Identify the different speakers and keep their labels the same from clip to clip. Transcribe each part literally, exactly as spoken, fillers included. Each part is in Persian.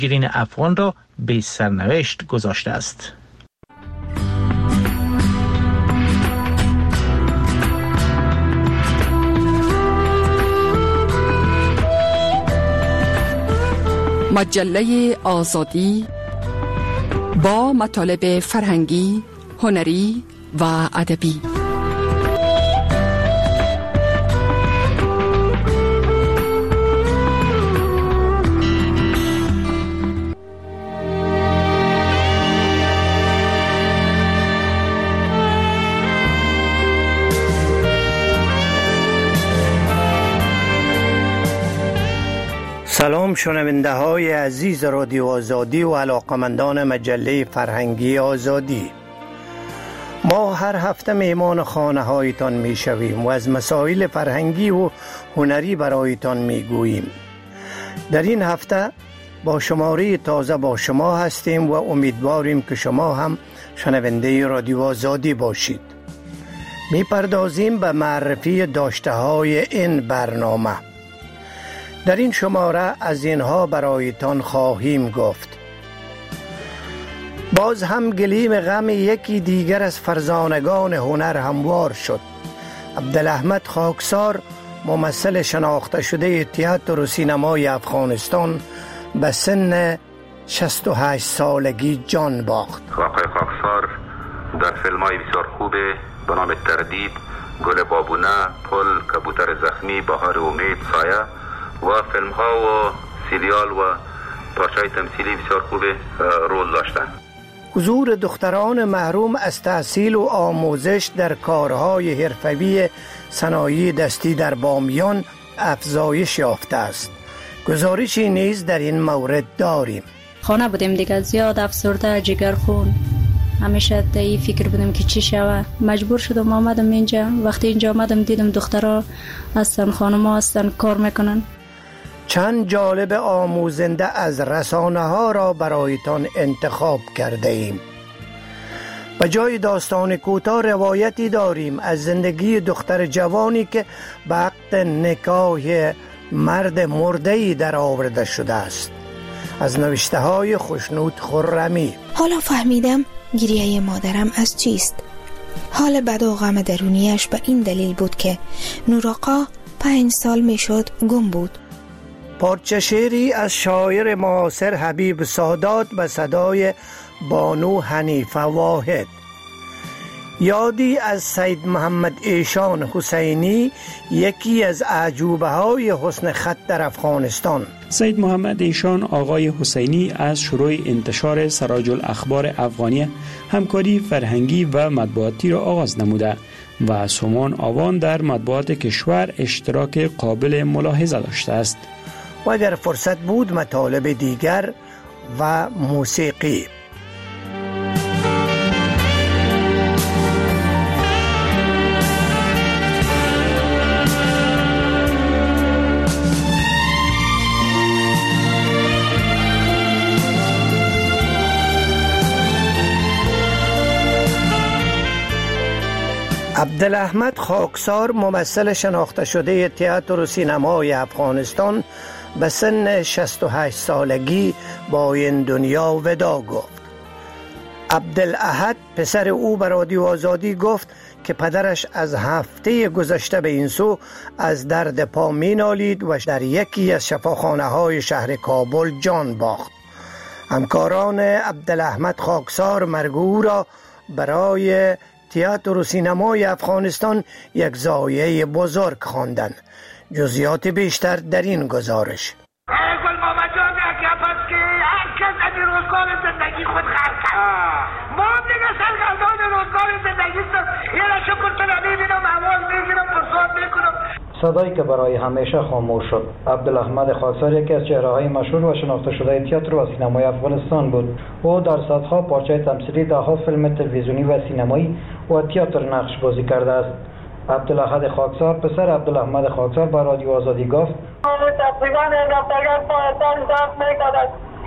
Speaker 1: مهاجرین افغان را به سرنوشت گذاشته است.
Speaker 2: مجله آزادی با مطالب فرهنگی، هنری و ادبی.
Speaker 3: سلام شنونده های عزیز رادیو آزادی و علاقمندان مجله فرهنگی آزادی. ما هر هفته میمان خانه هایتان می شویم و از مسائل فرهنگی و هنری برایتان می گوییم. در این هفته با شماره تازه با شما هستیم و امیدواریم که شما هم شنونده رادیو آزادی باشید. می پردازیم به معرفی داشته های این برنامه. در این شماره از اینها برایتان خواهیم گفت. باز هم گلیم غم یکی دیگر از فرزانگان هنر هموار شد. عبدالاحمد خاکسار، ممثل شناخته شده تئاتر و سینمای افغانستان، به سن شصت و هشت سالگی جان باخت.
Speaker 4: آقای خاکسار در فیلم‌های بسیار خوبه به نام تردید، گل بابونه، پل، کبوتر زخمی، بهار امید، سایه و فیلم ها و سریال و پارچه‌های تمثیلی بسیار خوب رول داشتن.
Speaker 3: حضور دختران محروم از تحصیل و آموزش در کارهای حرفه‌ای صنایع دستی در بامیان افزایش یافته است. گزارشی نیز در این مورد داریم.
Speaker 5: خانه بودیم دیگه، زیاد افسرده، جگرخون، همیشه در این فکر بودم که چی شود. مجبور شدم آمدم اینجا. وقتی اینجا آمدم دیدم دخترها هستن، خانم‌ها هستن، کار میکنن.
Speaker 3: چند جالب آموزنده از رسانه ها را برایتان انتخاب کرده ایم. به جای داستان کوتاه روایتی داریم از زندگی دختر جوانی که به عقد نکاح مرد مرده‌ای در آورده شده است. از نوشته های خوشنود خرمی.
Speaker 6: حالا فهمیدم گریه مادرم از چیست. حال بد و غم درونیش به این دلیل بود که نوراقا پنج سال میشد گم بود.
Speaker 3: پارچه شعری از شاعر معاصر حبیب سادات به صدای بانو حنیفه واحد. یادی از سید محمد ایشان حسینی، یکی از اعجوبه های حسن خط در افغانستان.
Speaker 7: سید محمد ایشان آقای حسینی از شروع انتشار سراج الاخبار افغانی همکاری فرهنگی و مطبوعاتی را آغاز نموده و سومان آوان در مطبوعات کشور اشتراک قابل ملاحظه داشته است.
Speaker 3: و اگر فرصت بود مطالب دیگر و موسیقی. عبدالاحمد خاکسار، ممثل شناخته شده تئاتر و سینمای افغانستان، به سن شصت و هشت سالگی با این دنیا وداع گفت. عبدالاحد پسر او به رادیو آزادی گفت که پدرش از هفته گذشته به این سو از درد پا می نالید و در یکی از شفاخانه های شهر کابل جان باخت. همکاران عبدالاحمد خاکسار مرگ او را برای تئاتر و سینمای افغانستان یک ضایعه بزرگ خواندند. جزئیات بیشتر در این گزارش.
Speaker 8: گل ماما جان پس که هر کس از روزگار زندگی خود خرد کرد. ما دیگه سرگردان روزگار زندگی است. یه را شکر تو نمیبینم، آواز میگیرم، پرسان میکنم.
Speaker 9: صدایی که برای همیشه خاموش شد. عبدالاحمد خاکسار یکی از چهره‌های مشهور و شناخته شده تئاتر و سینمای افغانستان بود. او در صدها پارچه تمثیلی، دهها فیلم تلویزیونی و سینمایی و تئاتر نقش بازی کرده است. عبدالاحد خاکسار، پسر عبدالاحمد خاکسار، به رادیو آزادی گفت:
Speaker 8: تقریبا رفتگان پایتان ضبط میکند.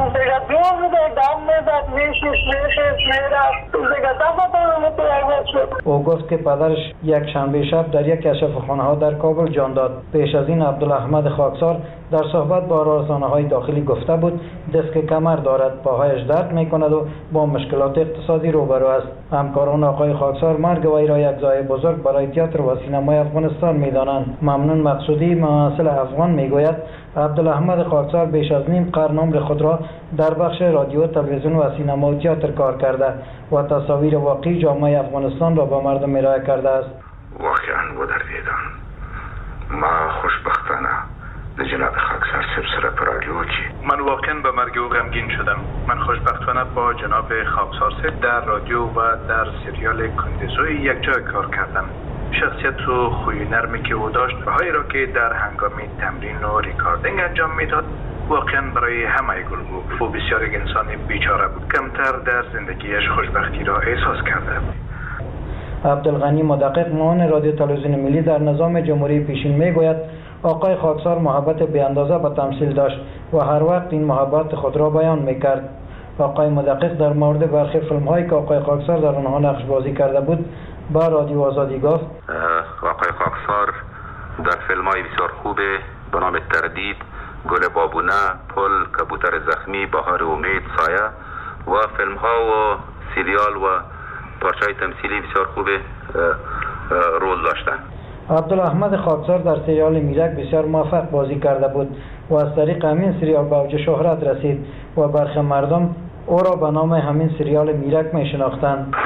Speaker 8: دیگه دو بوده دم میزد میشیش میشیش میرفت دیگه دفتر متوجه شد.
Speaker 9: او گفت که پدرش یک شنبه شب در یک از شفاخانه ها در کابل جان داد. پیش از این عبدالاحمد خاکسار در صحبت با رسانه های داخلی گفته بود دست کمر دارد، پاهایش درد میکند و با مشکلات اقتصادی روبرو است. همکاران آقای خاکسار مرگ وی را یک ضایعه بزرگ برای تئاتر و سینمای افغانستان میدانند. ممنون مقصودی ممثل افغان میگوید عبدالاحمد خاکسار بیش از نیم قرن عمر خود را در بخش رادیو، تلویزیون و سینما و تئاتر کار کرده و تصاویر واقعی جامعه افغانستان را به مردم ارائه کرده است.
Speaker 4: واقعا بدردیدم. ما خوشبختانه به جناب خاکسار صاحب سره پر رادیو چی
Speaker 10: من واقعا به مرگ او غمگین شدم. من خوشبختانه با جناب خاکسار صاحب در رادیو و در سریال کندزوی یک جای کار کردم. شخصیت و خوی نرمی که او داشت و هایی را که در هنگام تمرین و ریکاردینگ انجام میداد واقعا برای همه گل بود. او بسیار یک انسان بیچاره بود، کمتر در زندگیش خوشبختی را احساس کرده بود.
Speaker 9: عبدالغنی مدقق معاون رادیو تلویزیون ملی در نظام جمهوری پیشین میگوید آقای خاکسار محبت بی اندازه به تمثیل داشت و هر وقت این محبت خود را بیان میکرد. آقای مدقق در مورد برخی فیلم هایی که آقای خاکسار در آنها نقش بازی کرده بود با رادیو آزادی گفت
Speaker 4: آقای خاکسار در فیلم های بسیار خوبه به نام تردید، گل بابونه، پل، کبوتر زخمی، بهار امید، سایه و فیلم ها و سریال و پارچه تمثیلی بسیار خوبه رول داشتن.
Speaker 9: عبدالاحمد خاکسار در سریال میرک بسیار موفق بازی کرده بود و از طریق همین سریال به اوج شهرت رسید و برخی مردم او را به نام همین سریال میرک می شناختند.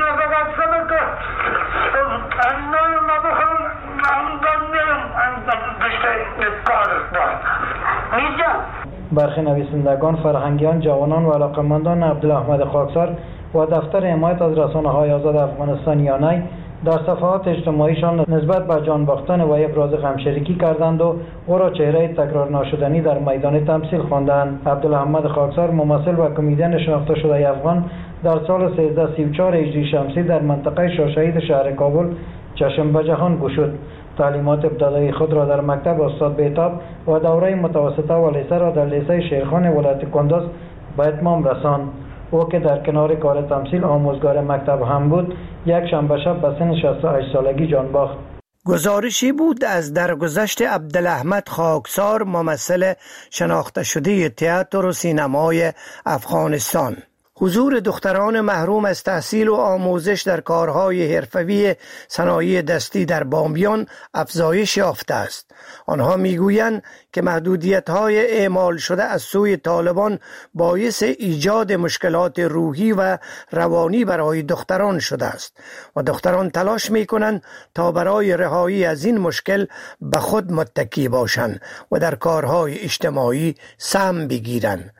Speaker 9: برخی نویسندگان، فرهنگیان، جوانان و علاقمندان عبدالاحمد خاکسار و دفتر حمایت از رسانه‌های آزاد افغانستان یانای در صفحات اجتماعیشان نسبت به جان باختن و ابراز غمشریکی کردند و او را چهره تکرار ناشدنی در میدان تمثیل خواندند. عبدالاحمد خاکسار ممثل و کمدین شناخته شده افغان در سال سیزده سی و چهار هجری شمسی در منطقه شاهشهید شهر کابل چشم به جهان گشود. تعلیمات ابتدایی خود را در مکتب استاد بیتاب و دوره متوسطه و لیسه را در لیسه شیرخان ولایت کندز به اتمام رساند. او که در کنار کار تمثیل آموزگار مکتب هم بود، یک شنبه شب به سن شصت و هشت سالگی جان باخت.
Speaker 3: گزارشی بود از درگذشت عبدالاحمد خاکسار ممثل شناخته شده تئاتر و سینمای افغانستان. حضور دختران محروم از تحصیل و آموزش در کارهای حرفه‌ای صنایع دستی در بامیان افزایش یافته است. آنها میگویند که محدودیت‌های اعمال شده از سوی طالبان باعث ایجاد مشکلات روحی و روانی برای دختران شده است و دختران تلاش می‌کنند تا برای رهایی از این مشکل به خود متکی باشند و در کارهای اجتماعی سهم بگیرند.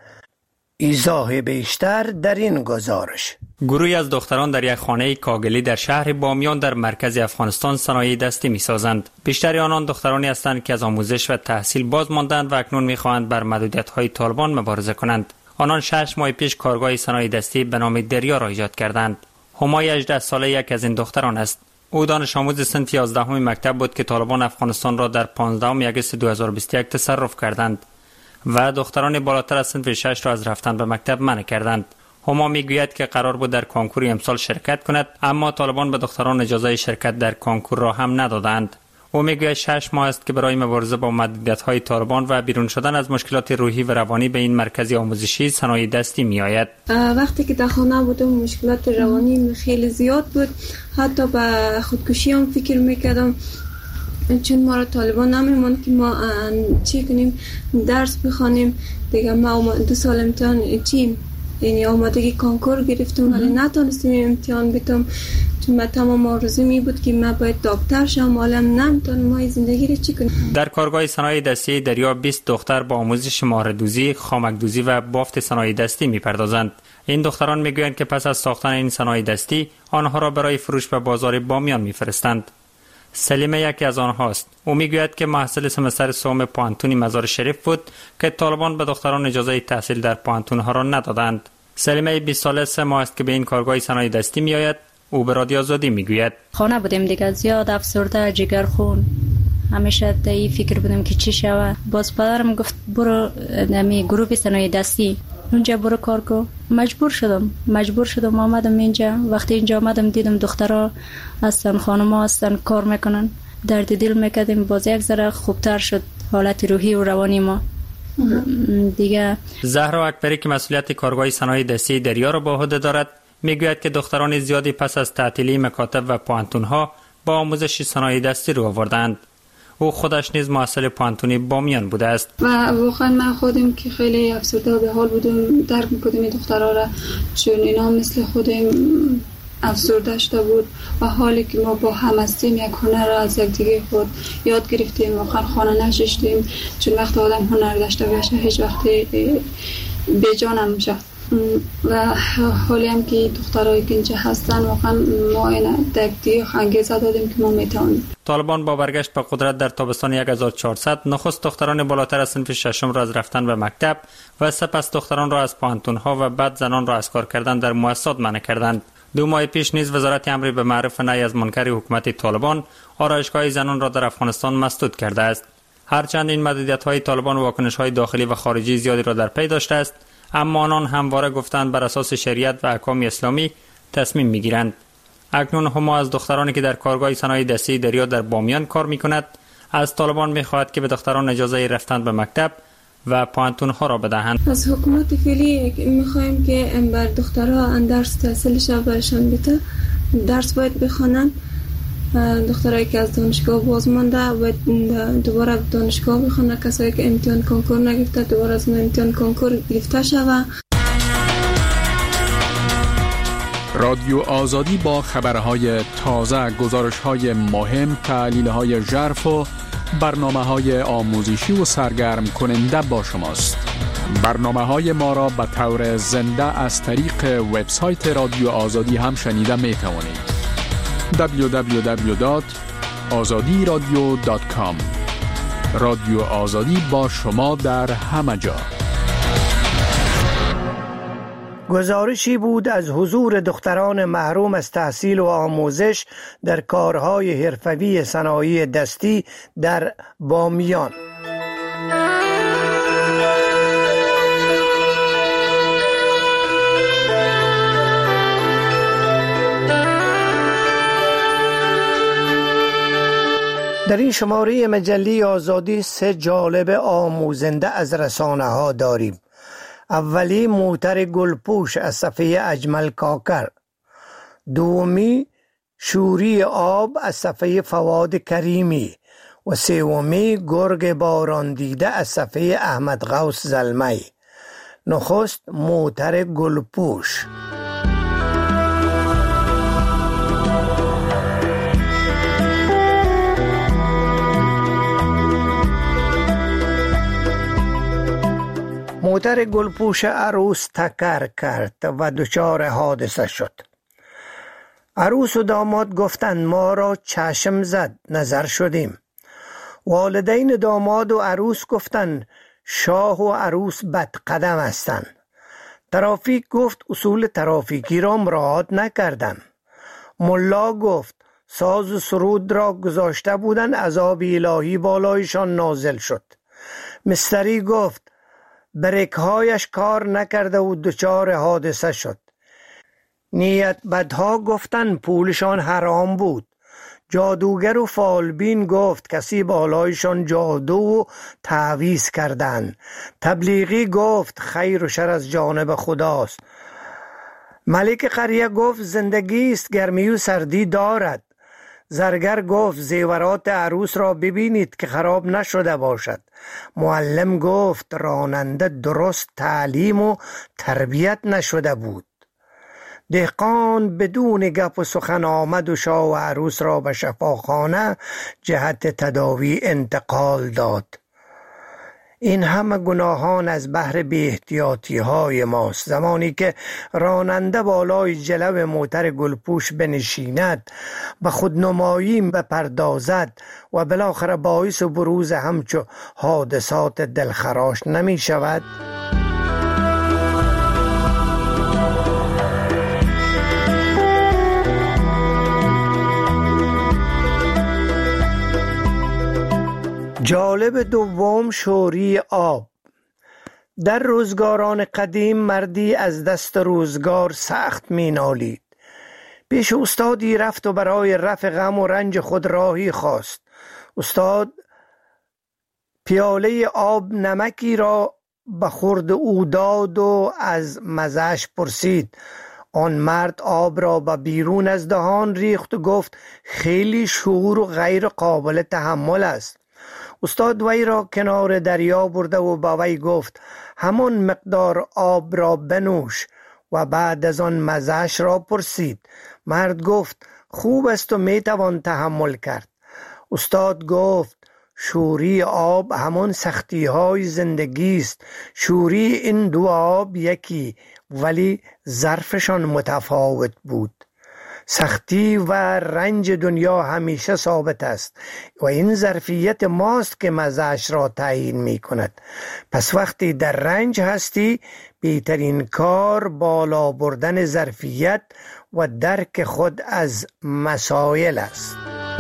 Speaker 3: ایضاح بیشتر در این گزارش.
Speaker 11: گروهی از دختران در یک خانه کاگلی در شهر بامیان در مرکز افغانستان صنایع دستی می‌سازند. بیشتر آنان دخترانی هستند که از آموزش و تحصیل باز ماندند و اکنون می‌خواهند بر محدودیت‌های طالبان مبارزه کنند. آنان شش ماه پیش کارگاه صنایع دستی به نام دریا را ایجاد کردند. همای هجده ساله یک از این دختران است. او دانش آموز صنف یازدهم مکتب بود که طالبان افغانستان را در پانزدهم آگوست دو هزار و بیست و یک تصرف کردند و دختران بالاتر از صنف شش را از رفتن به مکتب منع کردند. هما میگوید که قرار بود در کنکور امسال شرکت کند، اما طالبان به دختران اجازه شرکت در کنکور را هم ندادند. او میگوید شش ماه است که برای مبارزه با محدودیت‌های طالبان و بیرون شدن از مشکلات روحی و روانی به این مرکز آموزشی صنایع دستی میآید.
Speaker 12: وقتی که در خانه بودم مشکلات روانی خیلی زیاد بود، حتی به خودکشی هم فکر میکردم، چون ما را طالبان نمیمون که ما چی کنیم، درس بخوانیم دیگه. ما دو سال امتحان چیم یعنی آمادگی کنکور گرفتم ولی نتونستم امتحان بدم، چون من تمام آرزو می بود که من باید دکتر شم، ولی نمیتونم. ما زندگی رو چی کنیم؟
Speaker 11: در کارگاه صنایع دستی دریا بیست دختر با آموزش مهره‌دوزی، خامک‌دوزی و بافت صنایع دستی میپردازند. این دختران میگویند که پس از ساختن این صنایع دستی آنها را برای فروش به بازار بامیان میفرستند. سلیمه یکی از آنهاست. او میگوید که محصل سمستر سوم پانتون مزار شریف بود که طالبان به دختران اجازه تحصیل در پانتون ها را ندادند. سلیمه بیست ساله سه ماه است که به این کارگاه صنایع دستی میآید. او به رادیو آزادی میگوید
Speaker 5: خانه بودیم دیگه، زیاد افسرده، جگرخون، همیشه در این فکر بودم که چی شود. باز پدرم گفت برو نمی گروه صنایع دستی اونجا برو کار کو. مجبور شدم مجبور شدم آمدم اینجا. وقتی اینجا آمدم دیدم دخترها هستن، خانم‌ها هستن، کار میکنن، درد دل میکردیم. باز یک ذره خوبتر شد حالت روحی و روانی ما دیگه.
Speaker 11: زهرا اکبری که مسئولیت کارگاه صنایع دستی دریا را به عهده دارد میگوید که دختران زیادی پس از تعطیلی مکاتب و پوانتون‌ها با آموزش صنایع دستی رو آوردند. او خودش نیز محصل پوانتونی بامیان بوده است
Speaker 12: و واقعا من خودم که خیلی افسرده و به حال بودم، درک می‌کردم این دخترها را، چون اینا مثل خودم افسرده شده بود و حالی که ما با هم هستیم یک هنر را از یک دیگه خود یاد گرفتیم. واقعا خانه نشستیم، چون وقت آدم هنر داشته باشه هیچ وقتی بی جان نمیشه. و حالی هم که دخترایی که اینجا هستن واقعا ما این دیگه انگیزه دادیم که ما میتونیم.
Speaker 11: طالبان با برگشت به قدرت در تابستان هزار و چهارصد نخست دختران بالاتر از صنف ششم را از رفتن به مکتب و سپس دختران را از پوانتون‌ها و بعد زنان را از کار کردن در مؤسسات منع کردند. دو ماه پیش نیز وزارت امر به معروف نهی از منکر حکومت طالبان آرایشگاه زنان را در افغانستان مسدود کرده است. هرچند این محدودیت‌های طالبان واکنش‌های داخلی و خارجی زیادی را در پی داشته است، اما آنان همواره گفتند بر اساس شریعت و احکام اسلامی تصمیم میگیرند. اکنون هما از دخترانی که در کارگاه صنایع دستی دریا در بامیان کار میکند از طالبان میخواهد که به دختران اجازه رفتن به مکتب و پوانتون‌ها را بدهند.
Speaker 12: از حکومت فعلی میخوایم که بر دخترها درس تحصیلش برشان بده، درس باید بخوانند. دخترایی که از دانشگاه باز مانده و دوباره دانشگاه بخونه، کسایی که امتحان کنکور نگرفته دوباره از امتحان کنکور گرفته شود.
Speaker 13: رادیو آزادی با خبرهای تازه، گزارش‌های مهم، تحلیل‌های ژرف و برنامه‌های آموزشی و سرگرم کننده با شماست. برنامه‌های ما را به طور زنده از طریق وبسایت رادیو آزادی هم شنیده می‌توانید. دبلیو دبلیو دبلیو دات آزادی رادیو دات کام. رادیو آزادی با شما در همه جا.
Speaker 3: گزارشی بود از حضور دختران محروم از تحصیل و آموزش در کارهای حرفوی صنایع دستی در بامیان. در این شماره مجله آزادی سه جالب آموزنده از رسانه ها داریم. اولی موتر گلپوش از صفحه اجمل کاکر، دومی شوری آب از صفحه فواد کریمی و سومی گرگ باران دیده از صفحه احمد غوث زلمی. نخست موتر گلپوش. موتر گلپوش عروس تکر کرد و دچار حادثه شد. عروس و داماد گفتند ما را چشم زد، نظر شدیم. والدین داماد و عروس گفتند شاه و عروس بدقدم هستند. ترافیک گفت اصول ترافیکی را مراعات نکردند. ملا گفت ساز و سرود را گذاشته بودند، عذاب الهی بالایشان نازل شد. مستری گفت بریک‌هایش کار نکرده و دچار حادثه شد. نیت بدها گفتن پولشان حرام بود. جادوگر و فالبین گفت کسی بالایشان جادو و تعویز کردند. تبلیغی گفت خیر و شر از جانب خداست. ملک قریه گفت زندگی است گرمی و سردی دارد. زرگر گفت زیورات عروس را ببینید که خراب نشده باشد. معلم گفت راننده درست تعلیم و تربیت نشده بود. دهقان بدون گپ و سخن آمد و شاه و عروس را به شفاخانه جهت تداوی انتقال داد. این همه گناهان از بحر بی احتیاطی های ماست. زمانی که راننده بالای جلو موتر گلپوش بنشیند، به خودنمایی بپردازد و بالاخره باعث بروز همچو حادثات دلخراش نمی شود. جالب دوم شوری آب. در روزگاران قدیم مردی از دست روزگار سخت می نالید. پیش استادی رفت و برای رفع غم و رنج خود راهی خواست. استاد پیاله آب نمکی را به خورد او داد و از مزه‌اش پرسید. آن مرد آب را به بیرون از دهان ریخت و گفت خیلی شور و غیر قابل تحمل است. استاد وی را کنار دریا برده و با وی گفت همان مقدار آب را بنوش و بعد از آن مزه‌اش را پرسید. مرد گفت خوب است و می توان تحمل کرد. استاد گفت شوری آب همان سختی های زندگی است. شوری این دو آب یکی ولی ظرفشان متفاوت بود. سختی و رنج دنیا همیشه ثابت است و این ظرفیت ماست که مزه‌اش را تعیین می کند. پس وقتی در رنج هستی بهترین کار بالا بردن ظرفیت و درک خود از مسائل است.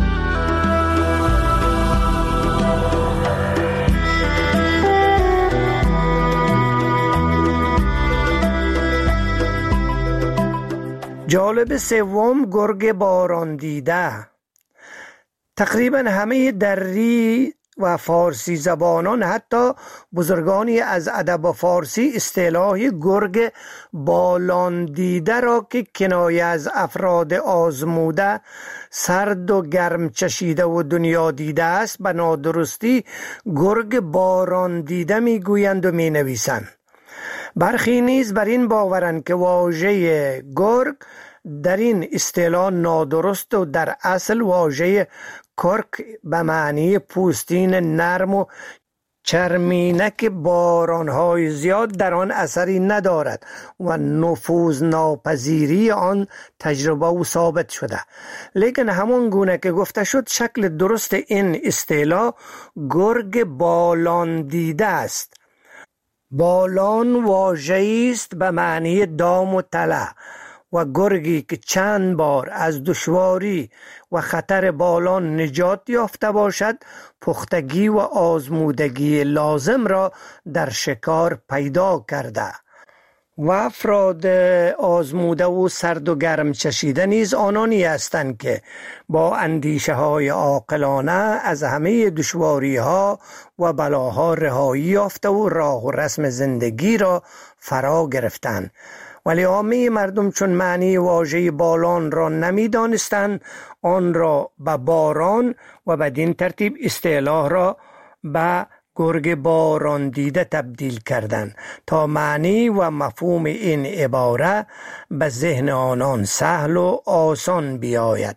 Speaker 3: جالب سوم گرگ باران دیده. تقریبا همه دری و فارسی زبانان حتی بزرگانی از ادب فارسی اصطلاح گرگ بالان دیده را که کنایه از افراد آزموده سرد و گرم چشیده و دنیا دیده است به نادرستی گرگ باران دیده می گویند و می نویسند. برخی نیز بر این باورند که واژه گرگ در این اصطلاح نادرست و در اصل واژه کرک به معنی پوستین نرم و چرمینک بارانهای زیاد در آن اثری ندارد و نفوذ ناپذیری آن تجربه و ثابت شده. لیکن همون گونه که گفته شد شکل درست این اصطلاح گرگ بالان دیده است. بالان واژه‌ای است به معنی دام و تله و گرگی که چند بار از دشواری و خطر بالان نجات یافته باشد پختگی و آزمودگی لازم را در شکار پیدا کرده و افراد آزموده و سرد و گرم چشیده نیز آنانی هستند که با اندیشه های عاقلانه از همه دشواری ها و بلاها رهایی یافته و راه و رسم زندگی را فرا گرفتند. ولی عامه مردم چون معنی واژه بالان را نمی دانستند آن را به باران و بدین ترتیب اصطلاح را به گرگ باران دیده تبدیل کردند تا معنی و مفهوم این عباره به ذهن آنان سهل و آسان بیاید.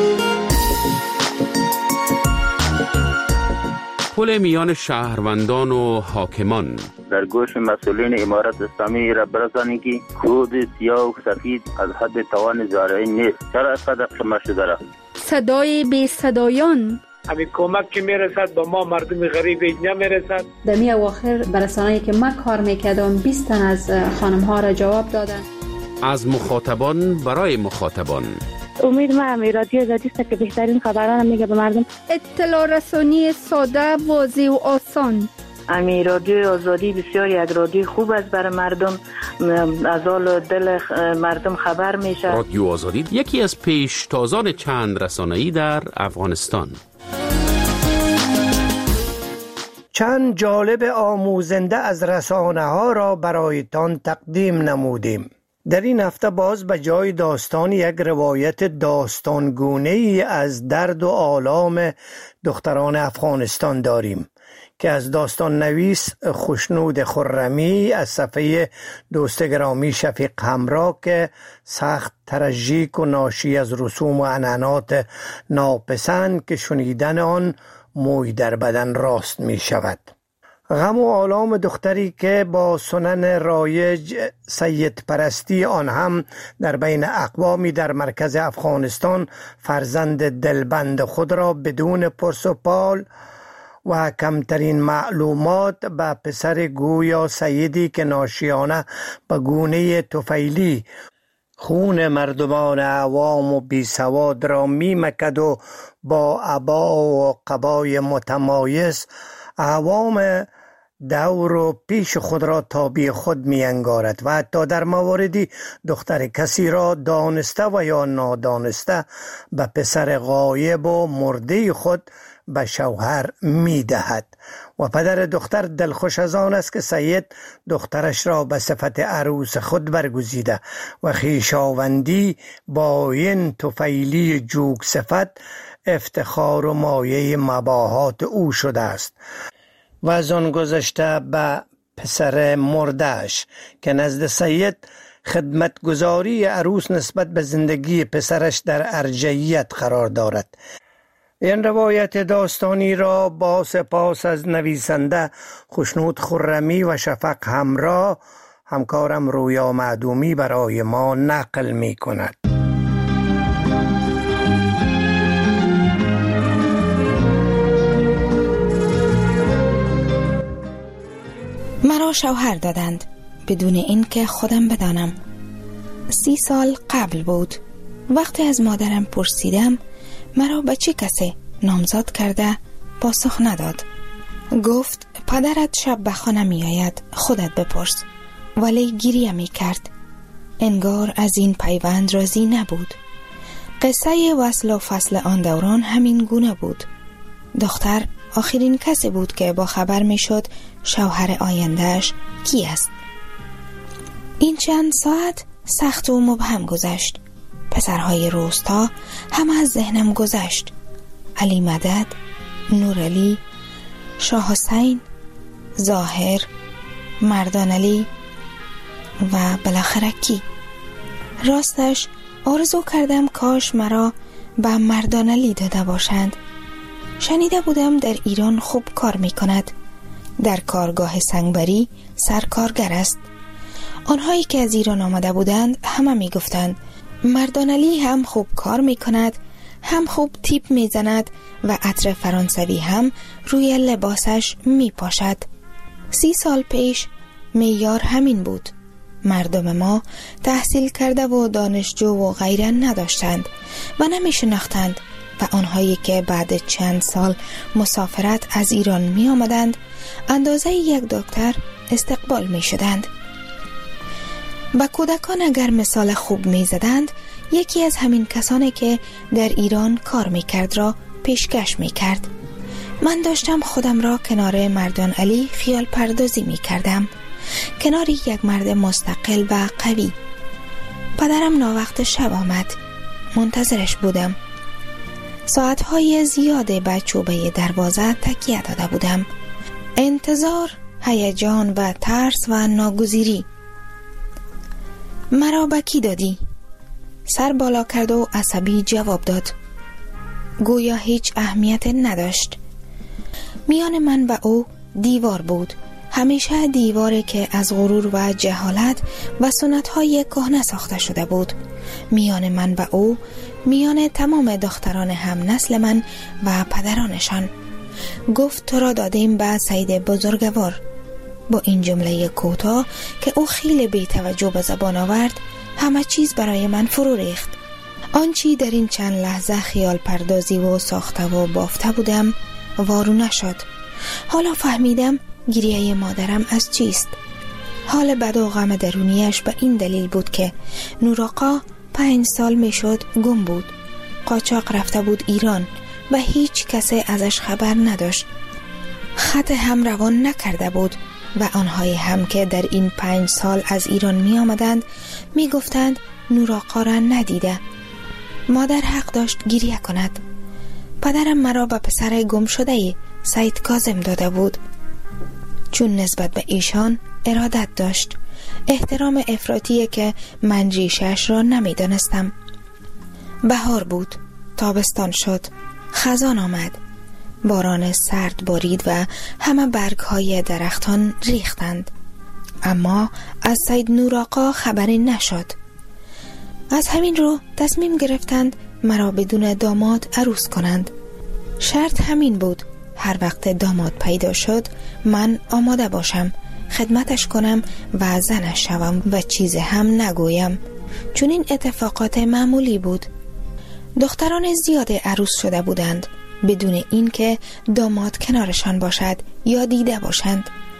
Speaker 14: پل میان شهروندان و حاکمان.
Speaker 4: در گوش مسئولین امارت اسلامی را برسانید که کود سیاه و سفید از حد توان زارعی نیست. چرا صدق شما شده را؟
Speaker 15: صدای بی صدایان.
Speaker 16: همین کمک که میرسد با ما مردم غریب اینجا میرسد.
Speaker 5: در می اواخر برسانه‌ای که من کار میکردم بیست تن از خانم ها را جواب دادن.
Speaker 14: از مخاطبان برای مخاطبان.
Speaker 17: امید ما هم رادیو آزادی است که بهترین خبران میگه به مردم.
Speaker 15: اطلاع رسانی ساده، واضح و آسان.
Speaker 18: امی رادیو آزادی بسیار یک رادیو خوب است برای مردم، از حال دل مردم خبر میشه.
Speaker 14: رادیو آزادی یکی از پیشتازان چند رسانه‌ای در افغانستان.
Speaker 3: چند جالب آموزنده از رسانه ها را برایتان تقدیم نمودیم. در این هفته باز به جای داستان یک روایت داستانگونه‌ای از درد و آلام دختران افغانستان داریم که از داستان نویس خوشنود خرمی از صفحه دوست گرامی شفیق همراه که سخت تراژیک و ناشی از رسوم و عنعنات ناپسند که شنیدن آن موی در بدن راست می شود. غم و آلام دختری که با سنن رایج سید پرستی آن هم در بین اقوامی در مرکز افغانستان فرزند دلبند خود را بدون پرس و پال و کمترین معلومات به پسر گویا سیدی که ناشیانه به گونه طفیلی خون مردمان عوام و بی سواد را می مکد و با عبا و قبای متمایز عوام دور و پیش خود را تابع خود می انگارد و حتی در مواردی دختر کسی را دانسته و یا نادانسته به پسر غایب و مرده خود به شوهر می دهد و پدر دختر دلخوش از آن است که سید دخترش را به صفت عروس خود برگزیده و خویشاوندی با این طفیلی جوگ صفت افتخار و مایه مباهات او شده است و از آن گذشته به پسر مردهش که نزد سید خدمتگزاری عروس نسبت به زندگی پسرش در ارجحیت قرار دارد. این روایت داستانی را با سپاس از نویسنده خشنود خرمی و شفق همراه همکارم رویا معدومی برای ما نقل می کند.
Speaker 6: مرا شوهر دادند بدون اینکه خودم بدانم. سی سال قبل بود. وقتی از مادرم پرسیدم مرا به چه کسی نامزد کرده پاسخ نداد. گفت پدرت شب به خانه می آید، خودت بپرس. ولی گریه می کرد. انگار از این پیوند راضی نبود. قصه وصل و فصل آن دوران همین گونه بود. دختر آخرین کسی بود که با خبر می شد شوهر آیندهش کی است. این چند ساعت سخت و مبهم گذشت. پسرهای روستا هم از ذهنم گذشت. علی مدد، نور علی، شاه حسین، ظاهر، مردان علی و بالاخره کی؟ راستش آرزو کردم کاش مرا به مردان علی داده باشند. شنیده بودم در ایران خوب کار می کند. در کارگاه سنگبری سرکارگر است. آنهایی که از ایران آمده بودند همه می گفتند مردان علی هم خوب کار می کند، هم خوب تیپ می زند و عطر فرانسوی هم روی لباسش می پاشد. سی سال پیش معیار همین بود. مردم ما تحصیل کرده و دانشجو و غیره نداشتند و نمی شناختند و آنهایی که بعد چند سال مسافرت از ایران می آمدند اندازه یک دکتر استقبال می شدند. با کودکان اگر مثال خوب می زدند یکی از همین کسانی که در ایران کار می کرد را پیشکش می کرد. من داشتم خودم را کنار مردان علی خیال پردازی می کردم، کنار یک مرد مستقل و قوی. پدرم ناوقت شب آمد. منتظرش بودم. ساعتهای زیاده به چوبه دروازه تکیه داده بودم. انتظار، هیجان و ترس و ناگزیری. مرا به کی دادی؟ سر بالا کرد و عصبی جواب داد. گویا هیچ اهمیت نداشت. میان من و او دیوار بود. همیشه دیواری که از غرور و جهالت و سنت‌های کهنه ساخته شده بود. میان من و او، میان تمام دختران هم نسل من و پدرانشان. گفت تو را دادیم به سید بزرگوار. با این جمله کوتاه که او خیلی بی توجه به زبان آورد همه چیز برای من فرو ریخت. آنچی در این چند لحظه خیال پردازی و ساخته و بافته بودم وارو نشد. حالا فهمیدم گریه مادرم از چیست. حال بد و غم درونیش به این دلیل بود که نوراقا پنج سال می شد گم بود. قاچاق رفته بود ایران و هیچ کسی ازش خبر نداشت. خط هم روان نکرده بود و آنهای هم که در این پنج سال از ایران می آمدند می گفتند نوراقا را ندیده. مادر حق داشت گریه کند. پدرم مرا به پسر گم شده سید کاظم داده بود، چون نسبت به ایشان ارادت داشت. احترام افراطی که من ریشش را نمی دانستم. بهار بود، تابستان شد، خزان آمد. باران سرد بارید و همه برگ های درختان ریختند. اما از سید نوراقا خبری نشد. از همین رو تصمیم گرفتند مرا بدون داماد عروس کنند. شرط همین بود، هر وقت داماد پیدا شد من آماده باشم، خدمتش کنم و زنش شوم و چیز هم نگویم، چون این اتفاقات معمولی بود. دختران زیاد عروس شده بودند بدون اینکه داماد کنارشان باشد یا دیده باشند.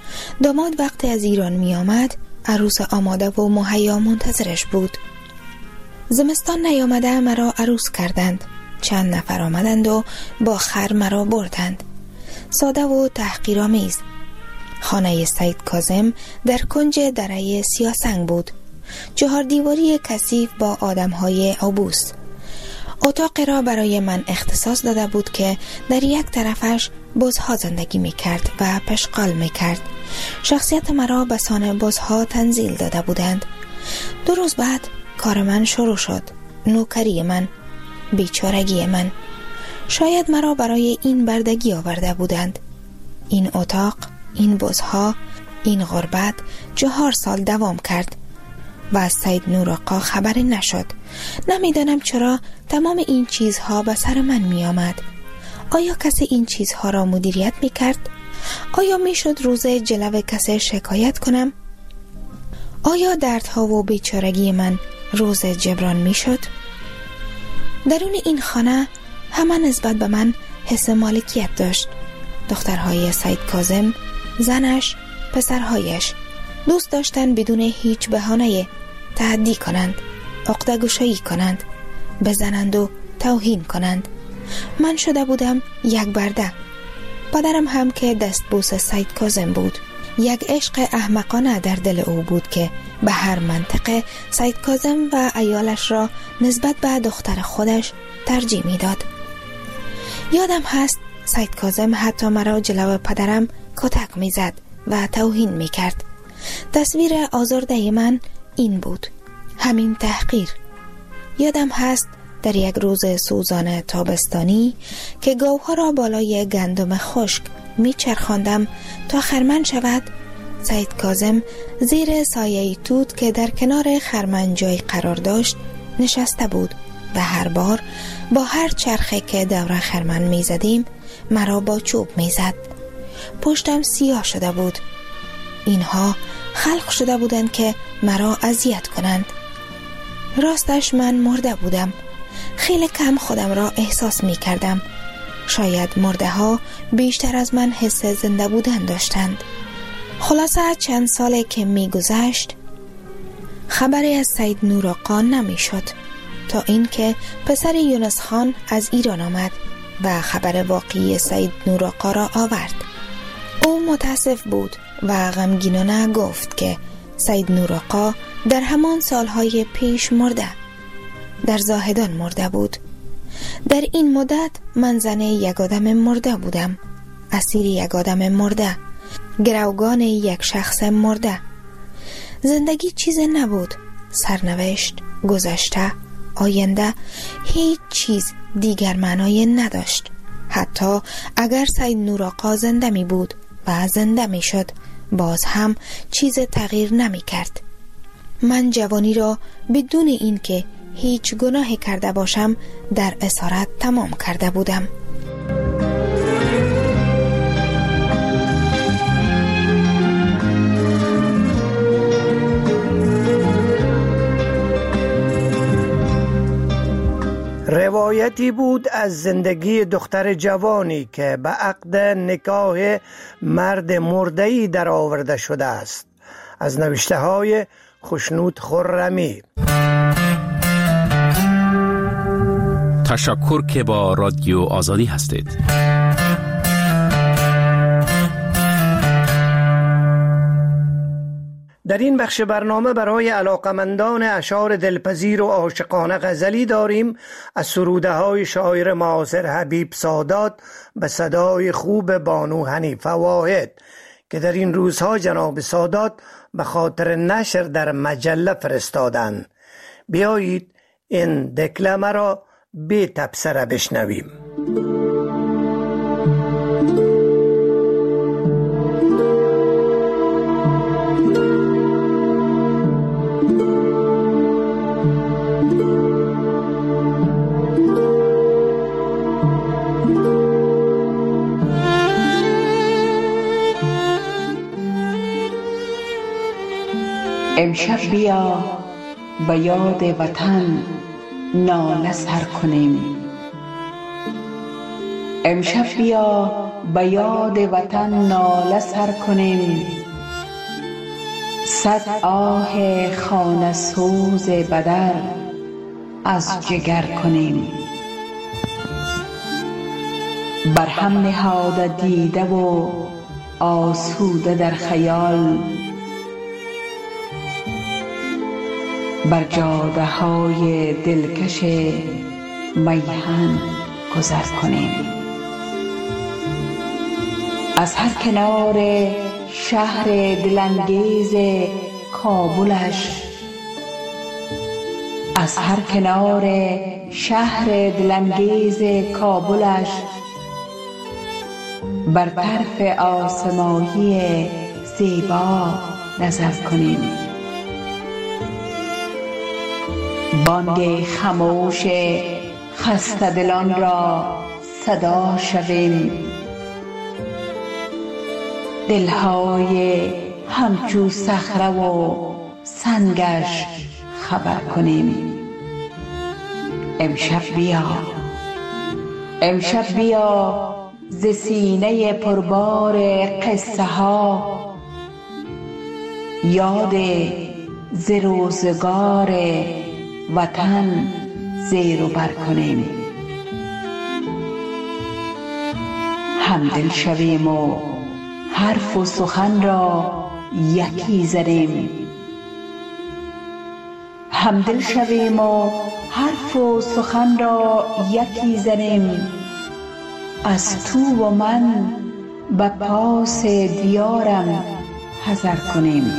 Speaker 6: داماد وقتی از ایران می آمد عروس آماده و مهیا منتظرش بود. زمستان نیامده مرا عروس کردند. چند نفر آمدند و با خر مرا بردند. ساده و تحقیرآمیز. خانه سید کاظم در کنج دره سیاسنگ بود. چهار دیواری کثیف با آدم‌های عبوس. اتاق را برای من اختصاص داده بود که در یک طرفش بزها زندگی می کرد و پشغال می کرد. شخصیت مرا به سان بزها تنزیل داده بودند. دو روز بعد کار من شروع شد. نوکری من، بیچارگی من. شاید مرا برای این بردگی آورده بودند. این اتاق، این بزها، این غربت چهار سال دوام کرد و از سید نور آقا خبری نشد. نمیدانم چرا تمام این چیزها به سر من می آمد. آیا کسی این چیزها را مدیریت می کرد؟ آیا می شد روز جلو کسی شکایت کنم؟ آیا دردها و بیچارگی من روز جبران می شد؟ درون این خانه همه نسبت به من حس مالکیت داشت. دخترهای سید کاظم، زنش، پسرهایش دوست داشتن بدون هیچ بهانه تهدی کنند، عقده‌گشایی کنند، بزنند و توهین کنند. من شده بودم یک برده. پدرم هم که دستبوس سید کاظم بود. یک عشق احمقانه در دل او بود که به هر منطقه سید کاظم و عیالش را نسبت به دختر خودش ترجیح می داد. یادم هست سید کاظم حتی مرا جلو پدرم کتک می زد و توهین می کرد. تصویر آزرده من این بود، همین تحقیر. یادم هست در یک روز سوزان تابستانی که گاوها را بالای گندم خشک می چرخاندم تا خرمن شود، سید کاظم زیر سایه توت که در کنار خرمن جای قرار داشت نشسته بود و هر بار با هر چرخه که دور خرمن می زدیم مرا با چوب می زد. پشتم سیاه شده بود. اینها خلق شده بودند که مرا اذیت کنند. راستش من مرده بودم. خیلی کم خودم را احساس می کردم. شاید مرده ها بیشتر از من حس زنده بودن داشتند. خلاصه چند ساله که می گذشت خبری از سید نور آقا نمی شد تا اینکه پسر یونس خان از ایران آمد و خبر واقعی سید نور آقا را آورد. او متاسف بود و غمگینانه گفت که سید نور آقا در همان سالهای پیش مرده. در زاهدان مرده بود. در این مدت من زن یک آدم مرده بودم، اسیر یک آدم مرده، گروگان یک شخص مرده. زندگی چیز نبود. سرنوشت، گذشته، آینده، هیچ چیز دیگر معنای نداشت. حتی اگر سید نور آقا زنده می بود و زنده می شد، باز هم چیز تغییر نمی کرد. من جوانی را بدون این که هیچ گناهی کرده باشم در اسارت تمام کرده بودم.
Speaker 3: روایتی بود از زندگی دختر جوانی که به عقد نکاح مرد مرده‌ای در آورده شده است. از نوشته های خوشنود خرمی.
Speaker 14: تشکر که با رادیو آزادی هستید.
Speaker 3: در این بخش برنامه برای علاقمندان اشعار دلپذیر و عاشقانه غزلی داریم از سروده های شاعر معاصر حبیب سادات به صدای خوب بانو حنیفه واحد که در این روزها جناب سادات به خاطر نشر در مجله فرستادند. بیایید این دکلمه را بی تبصره بشنویم.
Speaker 19: امشب بیا به یاد وطن ناله سر کنیم. امشب بیا به یاد وطن ناله سر کنیم، صد آه خانه سوز بدر از جگر کنیم. بر هم نهاده دیده و آسوده در خیال، بر جاده های دلکش میهن گذر کنیم. از هر کنار شهر دلانگیز کابلش، از هر کنار شهر دلانگیز کابلش، بر طرف آسمانی زیبا نظر کنیم. بانگ خاموش خسته دلان را صدا شویم، دلهای همچو صخره و سنگش خبر کنیم. امشب بیا، امشب بیا ز سینه پربار قصه ها، یاد ز روزگار وطن زیر و بر کنیم. همدل شویم و حرف و سخن را یکی زنیم، همدل شویم و حرف و سخن را یکی زنیم. از تو و من به پاس دیارم حذر کنیم.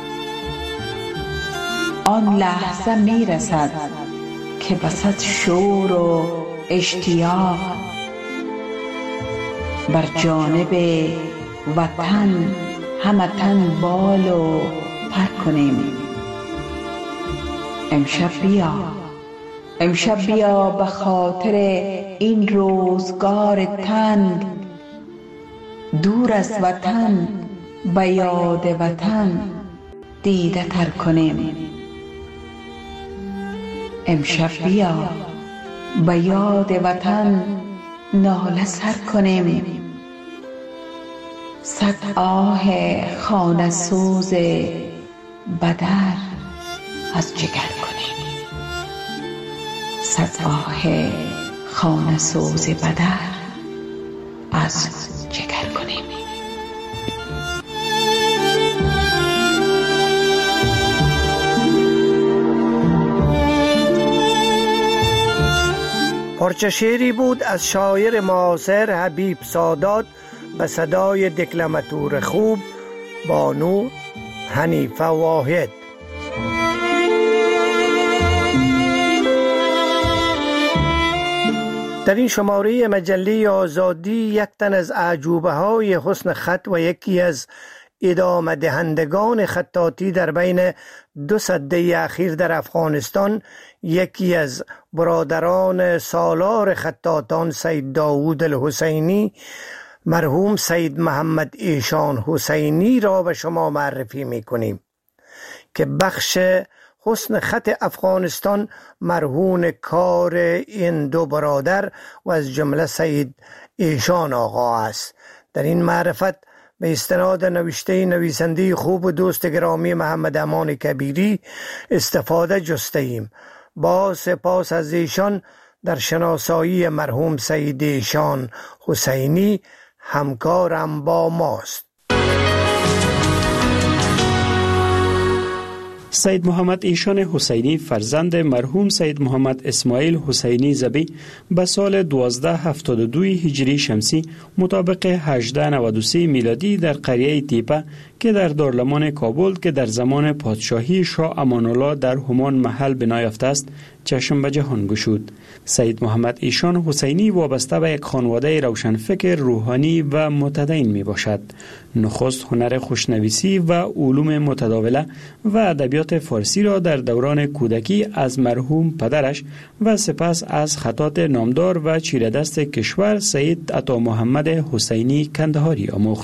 Speaker 19: آن لحظه می رسد که بسد شور و اشتیاق، بر جانب وطن همه تن بال و پر کنیم. امشب بیا، امشب بیا به خاطر این روزگار تنگ، دور از وطن به یاد وطن دیده تر کنیم. امشب بیا به یاد وطن ناله سر کنیم، صد آه خانه سوز بدر از جگر کنیم. صد آه خانه سوز بدر از جگر کنیم.
Speaker 3: پارچه شعری بود از شاعر معاصر حبیب سادات به صدای دکلماتور خوب بانو حنیفه واحد. در این شماره مجله آزادی یک تن از اعجوبه های حسن خط و یکی از ادامه دهندگان خطاطی در بین دو سده اخیر در افغانستان، یکی از برادران سالار خطاطان سید داوود الحسینی مرحوم سید محمد ایشان حسینی را به شما معرفی می کنیم که بخش حسن خط افغانستان مرهون کار این دو برادر و از جمله سید ایشان آقا است. در این معرفت به استناد نوشته نویسنده خوب و دوست گرامی محمد امان کبیری استفاده جسته ایم. با سپاس از ایشان در شناسایی مرحوم سید ایشان حسینی همکارم با ماست.
Speaker 7: سید محمد ایشان حسینی فرزند مرحوم سید محمد اسماعیل حسینی زبی به سال دوازده هفتاد و دو هجری شمسی مطابق هجده نود و سه میلادی در قریه تیپه که در دارالمان کابل که در زمان پادشاهی شاه امان الله در همان محل بنا یافته است چشم به جهان گشود. سید محمد ایشان حسینی وابسته به یک خانواده روشنفکر روحانی و متدین می باشد. نخست هنر خوشنویسی و علوم متداوله و ادبیات فارسی را در دوران کودکی از مرحوم پدرش و سپس از خطاط نامدار و چیره‌دست کشور سید عطا محمد حسینی کندهاری آموخت.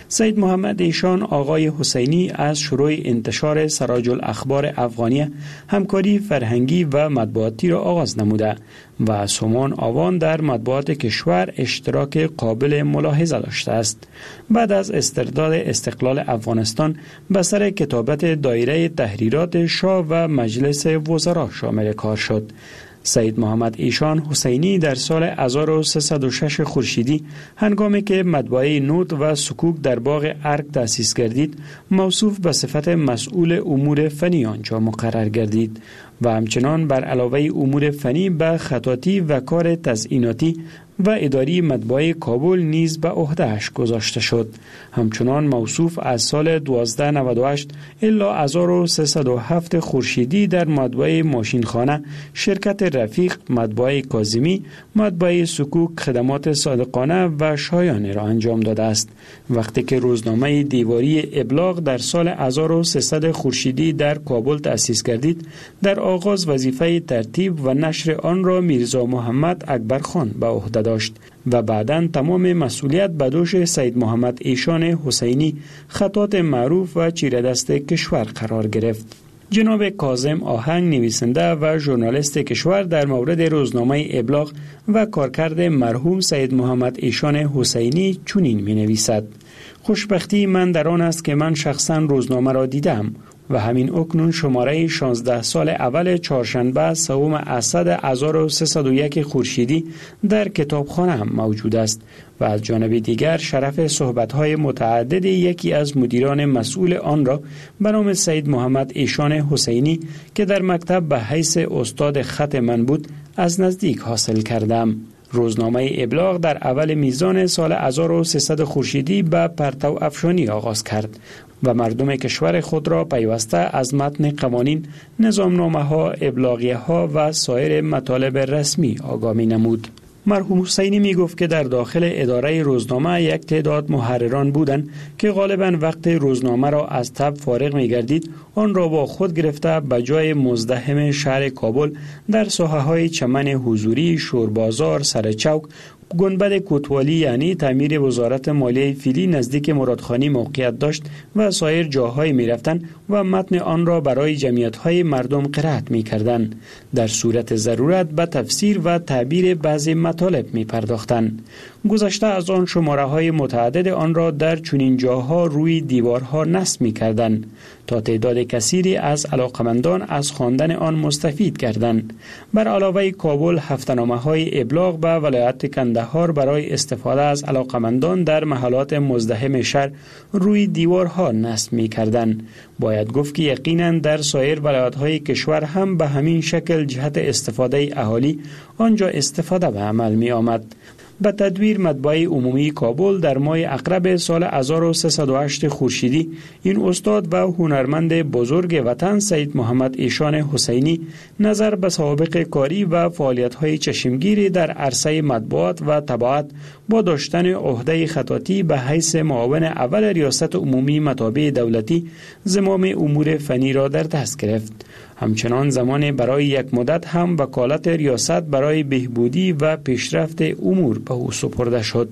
Speaker 7: سید محمد ایشان آقای حسینی از شروع انتشار سراج الاخبار افغانیه همکاری فرهنگی و مطبوعاتی را آغاز نموده و سومان آوان در مطبوعات کشور اشتراک قابل ملاحظه داشته است. بعد از استرداد استقلال افغانستان به سر کتابت دایره تحریرات شاه و مجلس وزرا شامل کار شد. سید محمد ایشان حسینی در سال هزار و سیصد و شش خورشیدی هنگامی که مطبعه نوت و سکوک در باغ ارگ تأسیس گردید موصوف به صفت مسئول امور فنی آنجا مقرر گردید و همچنان بر علاوه امور فنی به خطاطی و کار تزییناتی و اداری مطبعه کابل نیز به عهده‌اش گذاشته شد. همچنان موصوف از سال دوازده نود و هشت الی هزار و سیصد و هفت خورشیدی در مطبعه ماشینخانه، شرکت رفیق، مطبعه کاظمی، مطبعه سکوک خدمات صادقانه و شایانه را انجام داده است. وقتی که روزنامه دیواری ابلاغ در هزار و سیصد خورشیدی در کابل تأسیس گردید، در آغاز وظیفه ترتیب و نشر آن را میرزا محمد اکبر خان به عهده داشت و بعداً تمام مسئولیت به دوش سید محمد ایشان حسینی، خطاط معروف و چیره دست کشور قرار گرفت. جناب کاظم آهنگ نویسنده و ژورنالیست کشور در مورد روزنامه ابلاغ و کارکرد مرحوم سید محمد ایشان حسینی چنین می نویسد: خوشبختی من در آن است که من شخصاً روزنامه را دیدم و همین اکنون شماره شانزده سال اول چهارشنبه سوم اسد هزار و سیصد و یک خورشیدی در کتابخانه هم موجود است و از جانب دیگر شرف صحبت‌های متعدد یکی از مدیران مسئول آن را به نام سید محمد ایشان حسینی که در مکتب به حیث استاد خط من بود از نزدیک حاصل کردم. روزنامه ابلاغ در اول میزان سال هزار و سیصد خورشیدی به پرتو افشانی آغاز کرد و مردم کشور خود را پیوسته از متن قوانین، نظامنامه ها، ابلاغیه ها و سایر مطالب رسمی آگاهی نمود. مرحوم حسینی می گفت که در داخل اداره روزنامه یک تعداد محرران بودند که غالباً وقت روزنامه را از تب فارغ می گردید آن را با خود گرفته به جای مزدحم شهر کابل در ساحه‌های چمن حضوری، شوربازار، سرچوک، گنبد کوتوالی یعنی تعمیر وزارت مالیه فیلی نزدیک مرادخانی موقعیت داشت و سایر جاهای می رفتن و متن آن را برای جمعیت‌های مردم قرائت می کردن. در صورت ضرورت به تفسیر و تعبیر بعضی مطالب می پرداختن. گذشته از آن شماره های متعدد آن را در چنین جاها روی دیوارها نصب می کردن تا تعداد کثیری از علاقمندان از خواندن آن مستفید گردند. بر علاوه کابل هفته‌نامه های ابلاغ به ولایت کندهار برای استفاده از علاقمندان در محلات مزدحم شهر روی دیوارها نصب می کردند. باید گفت که یقیناً در سایر ولایت‌های کشور هم به همین شکل جهت استفاده اهالی آنجا استفاده به عمل می آمد. به تدویر مطبعه عمومی کابل در ماه عقرب سال هزار و سیصد و هشت خورشیدی این استاد و هنرمند بزرگ وطن سید محمد ایشان حسینی نظر به سوابق کاری و فعالیت‌های چشمگیری در عرصه مطبوعات و طباعت با داشتن عهده خطاطی به حیث معاون اول ریاست عمومی مطابع دولتی زمام امور فنی را در دست گرفت. همچنان زمان برای یک مدت هم وکالت ریاست برای بهبودی و پیشرفت امور به او سپرده شد.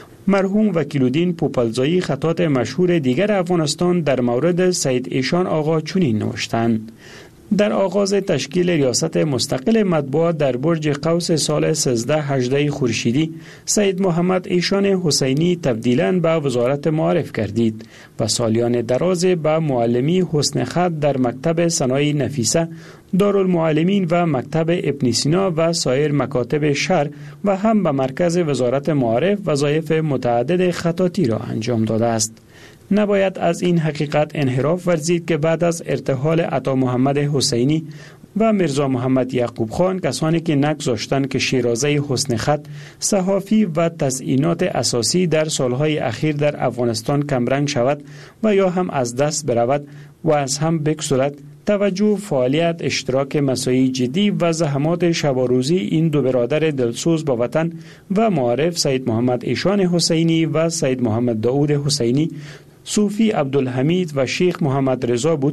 Speaker 7: مرحوم وکیل‌الدین پوپلزایی خطاط مشهور دیگر افغانستان در مورد سید ایشان آقا چنین نوشتند: در آغاز تشکیل ریاست مستقل مطبوعات در برج قوس سال سیزده هجده خورشیدی سید محمد ایشان حسینی تبدیلاً به وزارت معارف گردید و سالیان دراز به معلمی حسن خط در مکتب صنایع نفیسه، دارالمعلمین و مکتب ابن سینا و سایر مکاتب شهر و هم به مرکز وزارت معارف وظایف متعدد خطاطی را انجام داده است. نباید از این حقیقت انحراف ورزید که بعد از ارتحال عطا محمد حسینی و میرزا محمد یعقوب خان کسانی که نگذاشتند که شیرازه حسن خط، صحافی و تزیینات اساسی در سالهای اخیر در افغانستان کمرنگ شود و یا هم از دست برود و از هم بگسلد، توجه، فعالیت، اشتراک مساعی جدی و زحمات شب و روزی این دو برادر دلسوز با وطن و معارف سید محمد ایشان حسینی و سید محمد داود حسینی، صوفی عبدالحمید و شیخ محمد رضا بود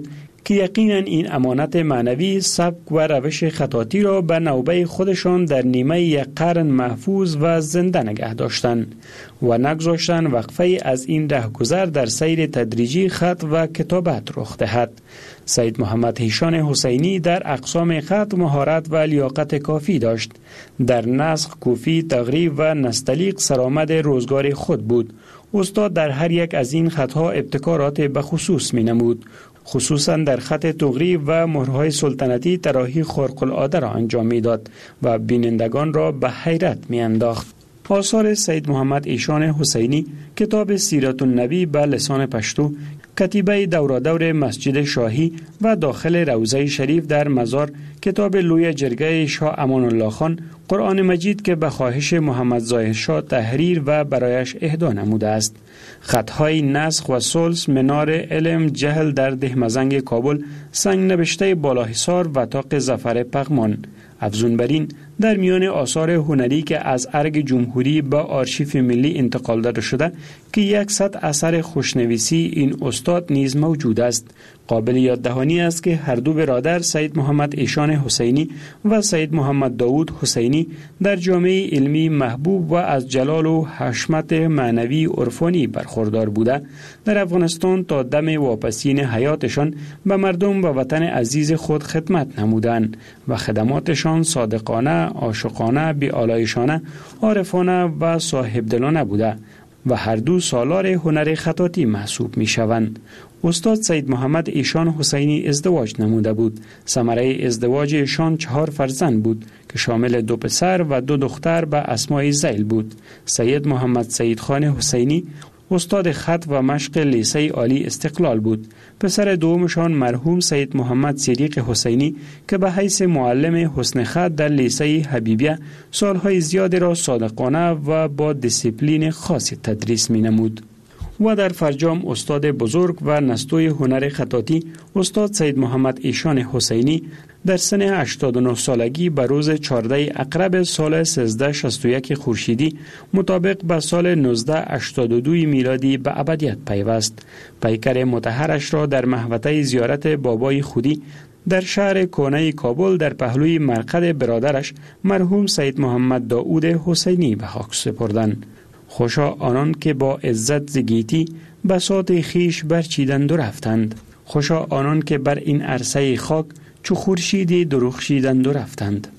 Speaker 7: که یقینا این امانت معنوی سبک و روش خطاطی را به نوبه خودشان در نیمه یک قرن محفوظ و زنده نگه داشتند و نگذاشتند وقفه از این رهگذر در سیر تدریجی خط و کتابت رخ دهد. سید محمد هیشان حسینی در اقسام خط مهارت و لیاقت کافی داشت. در نسخ، کوفی، تقریب و نستعلیق سرآمد روزگار خود بود. استاد در هر یک از این خطها ابتکارات بخصوص می نمود. خصوصا در خط تقریب و مهرهای سلطنتی طراحی خارق العاده را انجام می داد و بینندگان را به حیرت می انداخت. آثار سید محمد ایشان حسینی، کتاب سیرت النبی به لسان پشتو، کتیبه دورادور مسجد شاهی و داخل روضه شریف در مزار، کتاب لوی جرگه شاه امان الله خان، قرآن مجید که به خواهش محمد ظاهر شاه تحریر و برایش اهدا نموده است، خطهای نسخ و سلس، منار علم جهل در دهمزنگ کابل، سنگ نبشته بالاحصار و طاق ظفر پغمان. افزون بر این، در میان آثار هنری که از ارگ جمهوری به آرشیف ملی انتقال داده شده که صد اثر خوشنویسی این استاد نیز موجود است. قابل یاددهانی است که هر دو برادر سید محمد ایشان حسینی و سید محمد داود حسینی در جامعه علمی محبوب و از جلال و حشمت معنوی عرفانی برخوردار بوده، در افغانستان تا دم واپسین حیاتشان به مردم و وطن عزیز خود خدمت نمودند و خدماتشان صادقانه، عاشقانه، بی‌آلایشانه، عارفانه و صاحبدلانه بوده و هر دو سالار هنر خطاطی محسوب می شوند. استاد سید محمد ایشان حسینی ازدواج نموده بود. ثمره ازدواج ایشان چهار فرزند بود که شامل دو پسر و دو دختر به اسمای ذیل بود. سید محمد سید خان حسینی استاد خط و مشق لیسه عالی استقلال بود. پسر دومشان مرحوم سید محمد صدیق حسینی که به حیث معلم حسن خط در لیسه حبیبیه سالهای زیادی را صادقانه و با دیسیپلین خاصی تدریس می نمود. و در فرجام استاد بزرگ و نستوی هنر خطاطی استاد سید محمد ایشان حسینی در سن هشتاد و نه سالگی به روز چهاردهم اقرب سال سیزده شصت و یک خورشیدی مطابق به سال نوزده هشتاد و دو میلادی به ابدیت پیوست. پیکر مطهرش را در محوطه زیارت بابای خودی در شهر کهنه کابل در پهلوی مرقد برادرش مرحوم سید محمد داود حسینی به خاک سپردند. خوشا آنان که با عزت زگیتی بساط خیش برچیدند و رفتند. خوشا آنان که بر این عرصه خاک چو خورشیدی درخشیدند و رفتند.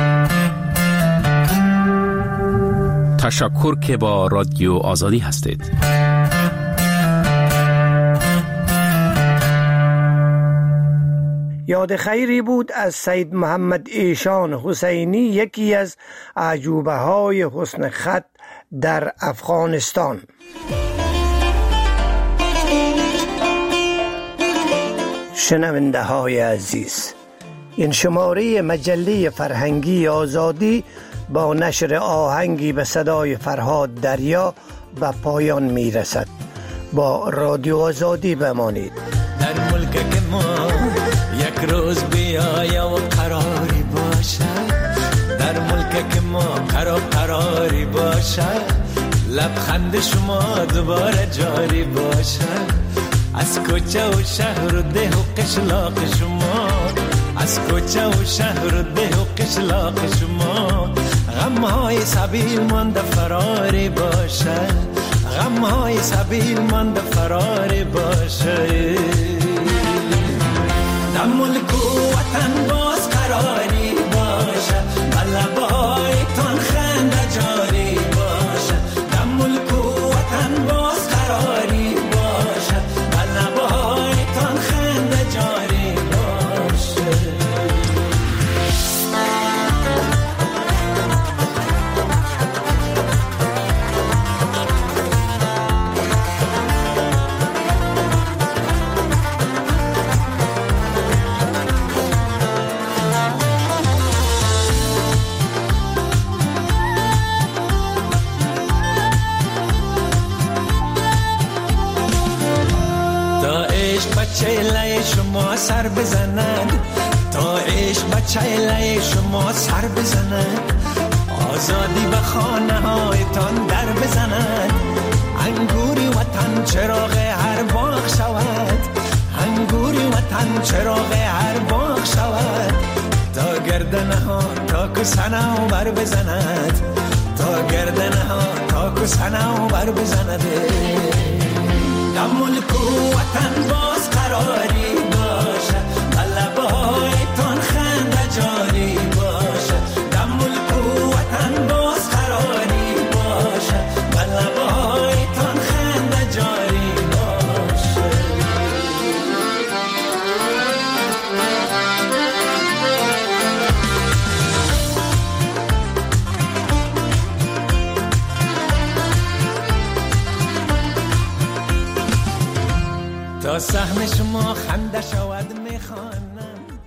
Speaker 14: تشکر که با رادیو آزادی هستید.
Speaker 3: یاد خیری بود از سید محمد ایشان حسینی، یکی از عجوبه های حسن خط در افغانستان. شنونده های عزیز، این شماره مجله فرهنگی آزادی با نشر آهنگی به صدای فرهاد دریا به پایان می رسد. با رادیو آزادی بمانید.
Speaker 20: در ملک که ما یک روز بیایا و قراری باشد، در ملک که ما قرار قراری باشد، لبخند شما دوباره جاری باشد. از کوچه و شهر و ده و قشلاق شما، از کوچه و شهر و ده و قشلاق شما، غمهای سبیل مانده فراری باشد، غمهای سبیل مانده فراری باشد. در ملک و وطن باز قراری باشد، لبایتان خنده جاری باشد. در ملک و وطن باز قراری باشد، لبایتان خنده جاری باشد. چیله شما سر بزند، تا عشق به چیله شما سر بزند، آزادی به خانه هایتان در بزند، انگوری وطن چراغ هر باغ شود، انگوری گور وطن چراغ هر باغ شود، تا گردنه ها تا کسنه و بر بزند، تا گردنه ها تا کسنه و بر بزند. در ملک و وطن باز قراری باشه، لبه های تان خنده جاری باشه. در ملک و وطن باز قراری باشه، لبه های تان خنده جاری باشه. تا سهم شما خنده شد